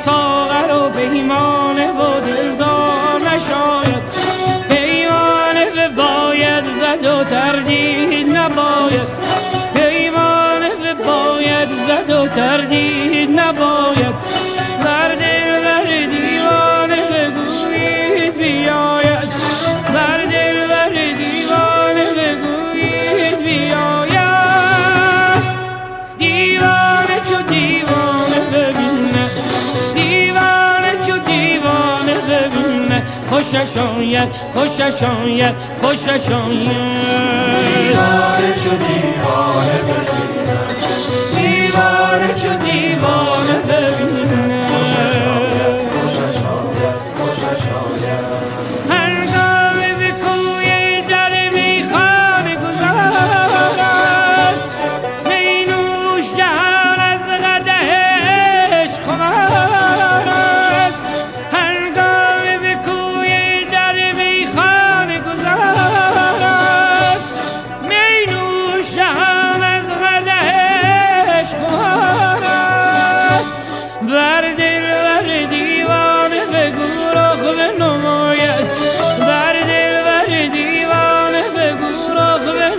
ساغر و پیمانه و دلدار نشاید، پیمانه بباید زد و تردید نباید، پیمانه بباید زد و تردید نباید. بر دل بر دیوانه بگویید بیاید، بر دل بر دیوانه بگویید بیاید. دیوانه چو دیوانه ببینه، دیوانه چو دیوانه ببینه، خوشش آید خوشش آید خوشش آید. دیوانه چو دیوانه ببینه، دیوانه چو دیوانه ببینه، خوشش آید خوشش آید خوشش آید. هنگامی به کوی در میخانه گذار است، می نوش جهان از قدح عشق خمار است. هنگامی به کوی در میخانه گذار است، می نوش جهان از قدح عشق خمار است. بر دل بر دیوانه بگو رخ بنماید، بر دل بر دیوانه بگو رخ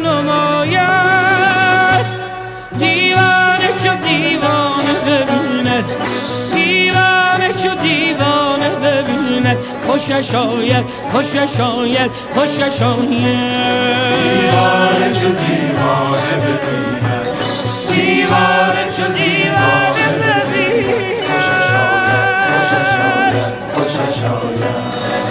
بنماید. دیوانه چو دیوانه ببیند، دیوانه چو دیوانه ببیند، خوشش آید خوشش آید خوشش آید. دیوانه چو دیوانه ببینه، دیوانه چو دیوانه ببیند، خوشش آید خوشش آید خوشش آید.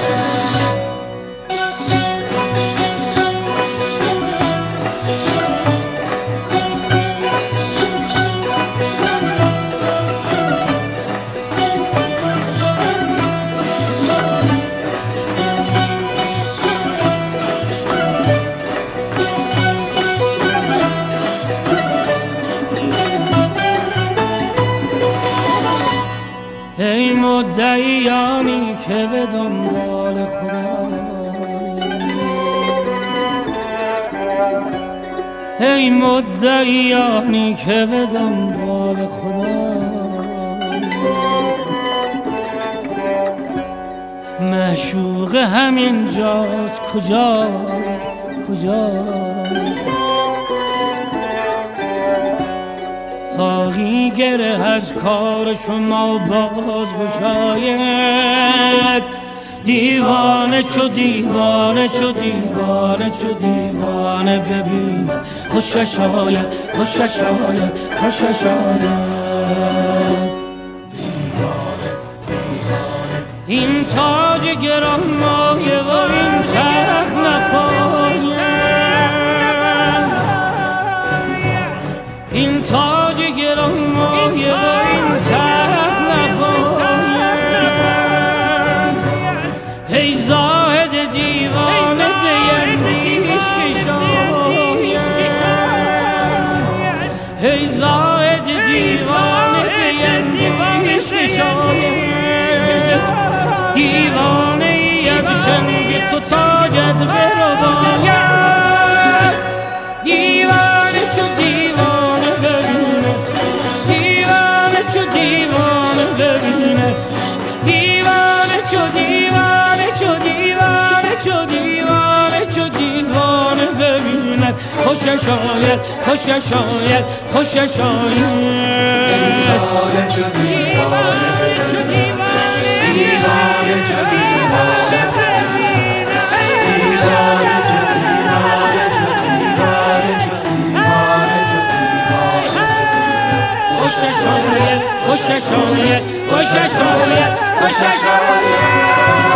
ای مدعیانی که به دنبال خدا، ای مدعیانی که به دنبال خدا، معشوق همین جاست کجا کجا. ساقی گره از کار شما باز گشاید، دیوانه چو دیوانه چو دیوانه چو دیوانه ببیند، خوشش آید خوشش آید خوشش آید. این تاج گرانمایه و این تخت نپاید، این تاج گرانمایه و این تخت نپاید. ای زاهد دیوانه بیندیش کشاید، ای زاهد دیوانه بیندیش کشاید. دیوانه ای از چنگ تو تاجت برباید، دیوانه چو دیوانه ببینه، دیوانه چو دیوانه ببینه، دیوانه چو دیوانه چو دیوانه چو دیوانه چو دیوانه ببینه، خوشش آید خوشش آید خوشش آید. دیوانه چو دیوانه ببینه، دیوانه چو دیوانه ببینه، دیوانه چو دیوانه چو دیوانه چو دیوانه چو دیوانه. خوشش آید خوشش آید خوشش آید خوشش آید.